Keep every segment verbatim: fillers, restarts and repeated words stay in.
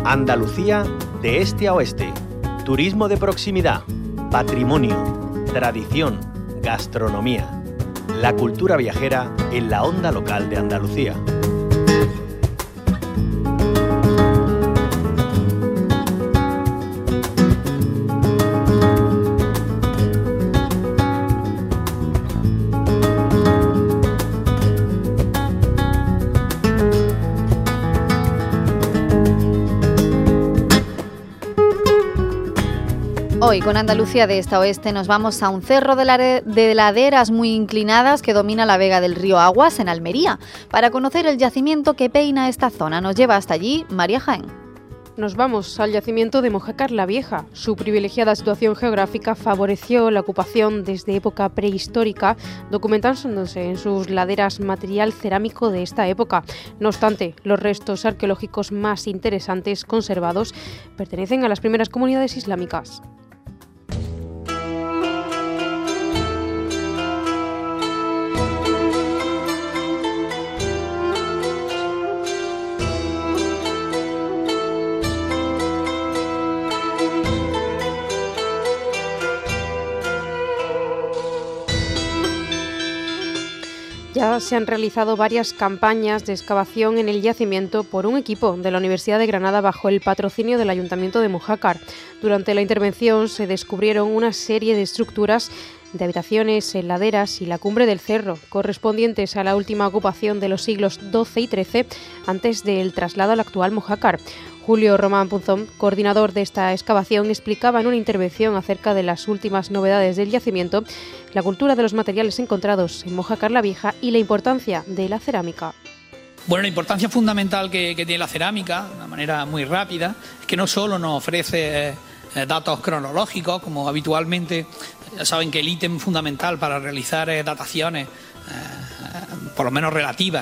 Andalucía de este a oeste. Turismo de proximidad, patrimonio, tradición, gastronomía. La cultura viajera en la onda local de Andalucía. Hoy con Andalucía de este a oeste nos vamos a un cerro de, la de laderas muy inclinadas que domina la vega del río Aguas en Almería. Para conocer el yacimiento que peina esta zona nos lleva hasta allí María Jaén. Nos vamos al yacimiento de Mojácar la Vieja. Su privilegiada situación geográfica favoreció la ocupación desde época prehistórica, documentándose en sus laderas material cerámico de esta época. No obstante, los restos arqueológicos más interesantes conservados pertenecen a las primeras comunidades islámicas. Ya se han realizado varias campañas de excavación en el yacimiento por un equipo de la Universidad de Granada bajo el patrocinio del Ayuntamiento de Mojácar. Durante la intervención se descubrieron una serie de estructuras de habitaciones en laderas y la cumbre del cerro, correspondientes a la última ocupación de los siglos doce y trece antes del traslado al actual Mojácar. Julio Román Punzón, coordinador de esta excavación, explicaba en una intervención acerca de las últimas novedades del yacimiento, la cultura de los materiales encontrados en Mojácar la Vieja y la importancia de la cerámica. Bueno, la importancia fundamental que, que tiene la cerámica, de una manera muy rápida, es que no solo nos ofrece eh, datos cronológicos, como habitualmente, ya saben que el ítem fundamental para realizar eh, dataciones, eh, por lo menos relativas,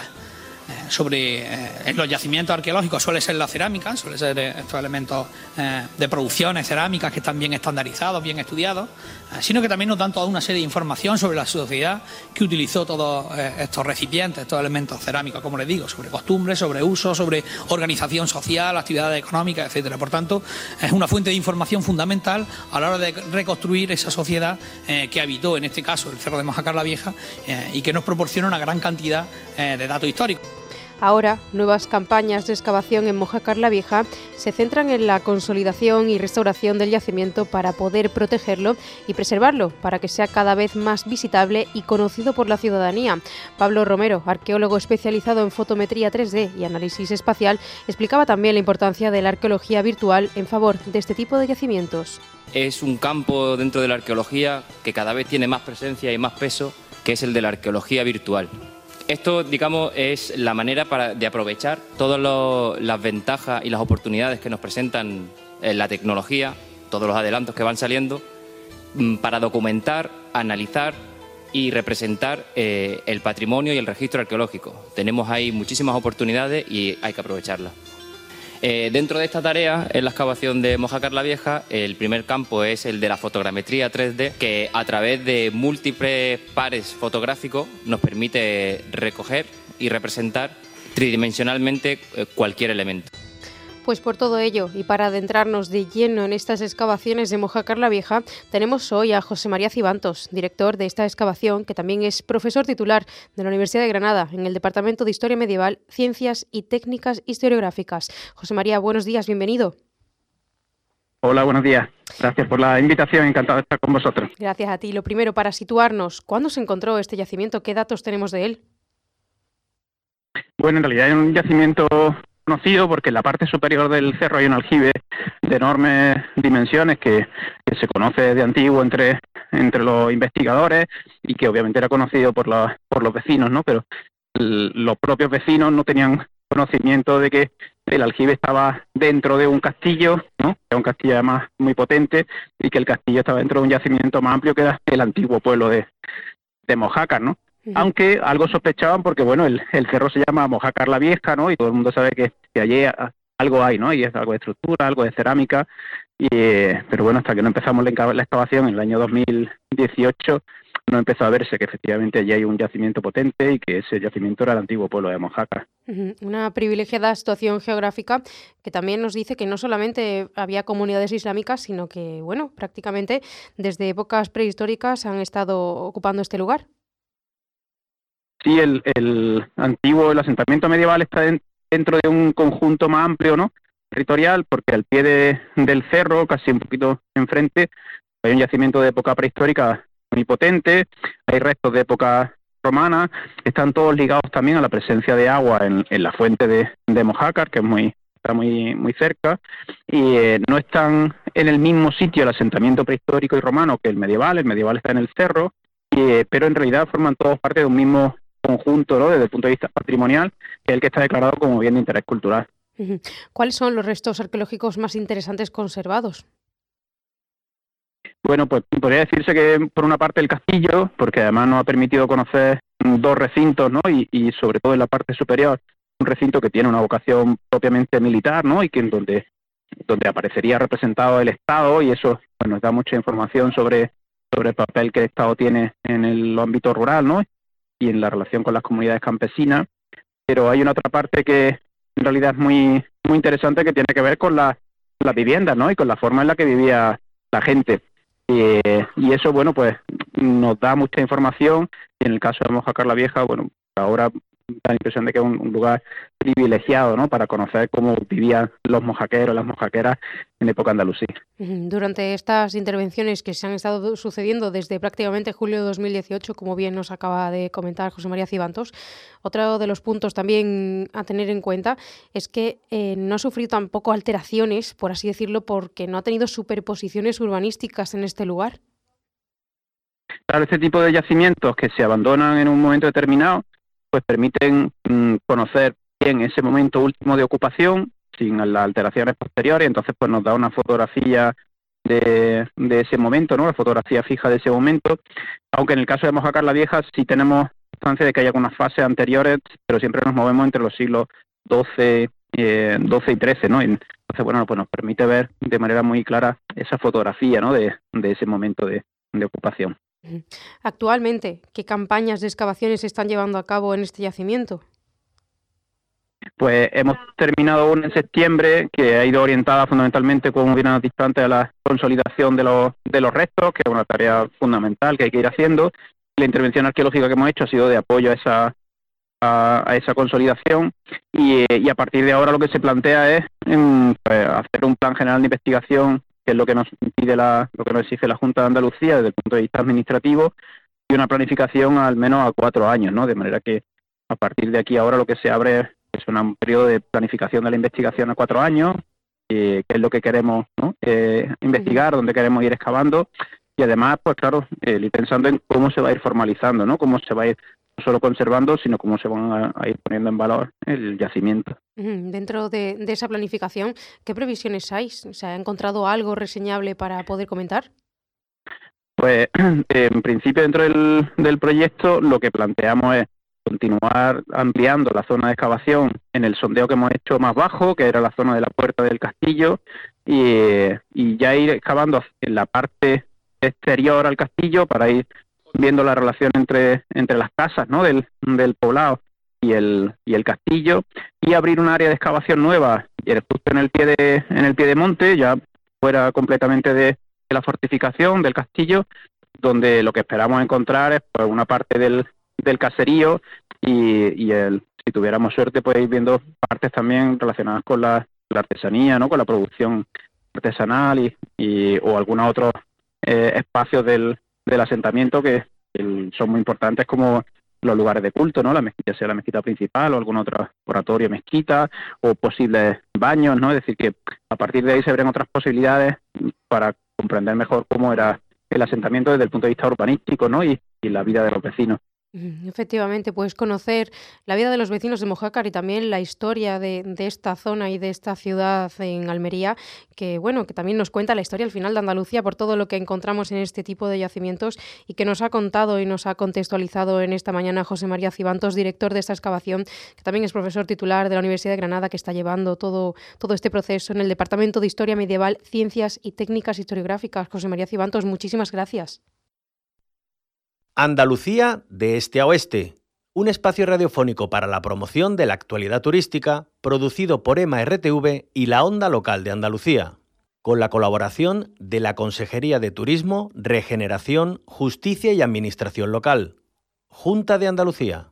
sobre eh, en los yacimientos arqueológicos suele ser la cerámica, suele ser eh, estos elementos eh, de producciones cerámicas que están bien estandarizados, bien estudiados, eh, sino que también nos dan toda una serie de información sobre la sociedad que utilizó todos eh, estos recipientes, estos elementos cerámicos, como les digo, sobre costumbres, sobre uso, sobre organización social, actividades económicas, etcétera. Por tanto, es una fuente de información fundamental a la hora de reconstruir esa sociedad eh, que habitó, en este caso, el Cerro de Mojácar la Vieja, eh, y que nos proporciona una gran cantidad eh, de datos históricos. Ahora, nuevas campañas de excavación en Mojácar la Vieja se centran en la consolidación y restauración del yacimiento para poder protegerlo y preservarlo, para que sea cada vez más visitable y conocido por la ciudadanía. Pablo Romero, arqueólogo especializado en fotometría tres D y análisis espacial, explicaba también la importancia de la arqueología virtual en favor de este tipo de yacimientos. Es un campo dentro de la arqueología que cada vez tiene más presencia y más peso, que es el de la arqueología virtual. Esto, digamos, es la manera para, de aprovechar todas lo, las ventajas y las oportunidades que nos presentan en la tecnología, todos los adelantos que van saliendo, para documentar, analizar y representar eh, el patrimonio y el registro arqueológico. Tenemos ahí muchísimas oportunidades y hay que aprovecharlas. Eh, dentro de esta tarea, en la excavación de Mojácar la Vieja, el primer campo es el de la fotogrametría tres D, que a través de múltiples pares fotográficos nos permite recoger y representar tridimensionalmente cualquier elemento. Pues por todo ello, y para adentrarnos de lleno en estas excavaciones de Mojácar la Vieja, tenemos hoy a José María Cibantos, director de esta excavación, que también es profesor titular de la Universidad de Granada en el Departamento de Historia Medieval, Ciencias y Técnicas Historiográficas. José María, buenos días, bienvenido. Hola, buenos días. Gracias por la invitación, encantado de estar con vosotros. Gracias a ti. Lo primero, para situarnos, ¿cuándo se encontró este yacimiento? ¿Qué datos tenemos de él? Bueno, en realidad es un yacimiento conocido porque en la parte superior del cerro hay un aljibe de enormes dimensiones que, que se conoce de antiguo entre, entre los investigadores y que obviamente era conocido por, la, por los vecinos, ¿no? Pero el, los propios vecinos no tenían conocimiento de que el aljibe estaba dentro de un castillo, ¿no? Era un castillo además muy potente y que el castillo estaba dentro de un yacimiento más amplio que era el antiguo pueblo de, de Mojácar, ¿no? Aunque algo sospechaban porque, bueno, el, el cerro se llama Mojácar la Vieja, ¿no? Y todo el mundo sabe que, que allí algo hay, ¿no? Y es algo de estructura, algo de cerámica. Y, eh, pero bueno, hasta que no empezamos la, la excavación en el año dos mil dieciocho, no empezó a verse que efectivamente allí hay un yacimiento potente y que ese yacimiento era el antiguo pueblo de Mojácar. Ujú. Una privilegiada situación geográfica que también nos dice que no solamente había comunidades islámicas, sino que, bueno, prácticamente desde épocas prehistóricas han estado ocupando este lugar. Sí, el, el antiguo, el asentamiento medieval está en- dentro de un conjunto más amplio, ¿no? Territorial, porque al pie de- del cerro, casi un poquito enfrente, hay un yacimiento de época prehistórica muy potente, hay restos de época romana, están todos ligados también a la presencia de agua en, en la fuente de, de Mojácar, que es muy está muy muy cerca, y eh, no están en el mismo sitio el asentamiento prehistórico y romano que el medieval. El medieval está en el cerro, y, eh, pero en realidad forman todos parte de un mismo conjunto, ¿no? Desde el punto de vista patrimonial, que es el que está declarado como bien de interés cultural. Ujú. ¿Cuáles son los restos arqueológicos más interesantes conservados? Bueno, pues podría decirse que por una parte el castillo, porque además nos ha permitido conocer mm, dos recintos, ¿no? Y, y sobre todo en la parte superior, un recinto que tiene una vocación propiamente militar, ¿no? Y que en donde, donde aparecería representado el Estado, y eso pues, nos da mucha información sobre, sobre el papel que el Estado tiene en el ámbito rural, ¿no? Y en la relación con las comunidades campesinas. Pero hay una otra parte que en realidad es muy, muy interesante, que tiene que ver con la, las viviendas, ¿no? Y con la forma en la que vivía la gente. Eh, y eso, bueno, pues nos da mucha información, y en el caso de Mojácar la Vieja, bueno, ahora da la impresión de que es un, un lugar privilegiado, ¿no? Para conocer cómo vivían los mojaqueros, las mojaqueras en época andalusí. Ujú. Durante estas intervenciones que se han estado sucediendo desde prácticamente julio de dos mil dieciocho, como bien nos acaba de comentar José María Cibantos, otro de los puntos también a tener en cuenta es que eh, no ha sufrido tampoco alteraciones, por así decirlo, porque no ha tenido superposiciones urbanísticas en este lugar. Claro, este tipo de yacimientos que se abandonan en un momento determinado, pues permiten mm, conocer bien ese momento último de ocupación, sin las alteraciones posteriores. Entonces pues nos da una fotografía de, de ese momento, ¿no? La fotografía fija de ese momento, aunque en el caso de Mojácar la Vieja sí tenemos constancia de que hay algunas fases anteriores, pero siempre nos movemos entre los siglos doce, eh, doce y trece, ¿no? Entonces, bueno, pues nos permite ver de manera muy clara esa fotografía, ¿no? De, de ese momento de, de ocupación. Ujú. Actualmente, ¿qué campañas de excavaciones se están llevando a cabo en este yacimiento? Pues hemos terminado una en septiembre que ha ido orientada fundamentalmente, como bien has dicho antes, a la consolidación de los, de los restos, que es una tarea fundamental que hay que ir haciendo. La intervención arqueológica que hemos hecho ha sido de apoyo a esa, a, a esa consolidación, y, y a partir de ahora lo que se plantea es mm, pues, hacer un plan general de investigación, que es lo que nos pide la, lo que nos exige la Junta de Andalucía desde el punto de vista administrativo, y una planificación al menos a cuatro años, ¿no? De manera que a partir de aquí ahora lo que se abre es es un periodo de planificación de la investigación a cuatro años, eh, que es lo que queremos, ¿no? eh, investigar, dónde queremos ir excavando, y además, pues claro, eh, ir pensando en cómo se va a ir formalizando, ¿no? Cómo se va a ir no solo conservando, sino cómo se van a, a ir poniendo en valor el yacimiento. Ujú. Dentro de, de esa planificación, ¿qué previsiones hay? ¿Se ha encontrado algo reseñable para poder comentar? Pues en principio dentro del, del proyecto lo que planteamos es continuar ampliando la zona de excavación en el sondeo que hemos hecho más bajo, que era la zona de la puerta del castillo, y, y ya ir excavando en la parte exterior al castillo para ir viendo la relación entre, entre las casas, ¿no? del, del poblado y el, y el castillo, y abrir un área de excavación nueva justo en el pie de, en el pie de monte, ya fuera completamente de, de la fortificación del castillo, donde lo que esperamos encontrar es pues, una parte del del caserío, y, y el, si tuviéramos suerte pues ir viendo partes también relacionadas con la, la artesanía, ¿no? Con la producción artesanal, y, y o algunos otros eh, espacios del, del asentamiento que el, son muy importantes, como los lugares de culto, ¿no? La mezquita, sea la mezquita principal o algún otro oratorio, mezquita, o posibles baños, ¿no? Es decir, que a partir de ahí se abren otras posibilidades para comprender mejor cómo era el asentamiento desde el punto de vista urbanístico, ¿no? Y, y la vida de los vecinos. Ujú. Efectivamente, puedes conocer la vida de los vecinos de Mojácar y también la historia de, de esta zona y de esta ciudad en Almería, que bueno, que también nos cuenta la historia al final de Andalucía por todo lo que encontramos en este tipo de yacimientos, y que nos ha contado y nos ha contextualizado en esta mañana José María Cibantos, director de esta excavación, que también es profesor titular de la Universidad de Granada, que está llevando todo, todo este proceso en el Departamento de Historia Medieval, Ciencias y Técnicas Historiográficas. José María Cibantos, muchísimas gracias. Andalucía de este a oeste, un espacio radiofónico para la promoción de la actualidad turística, producido por EMA R T V y la Onda Local de Andalucía, con la colaboración de la Consejería de Turismo, Regeneración, Justicia y Administración Local, Junta de Andalucía.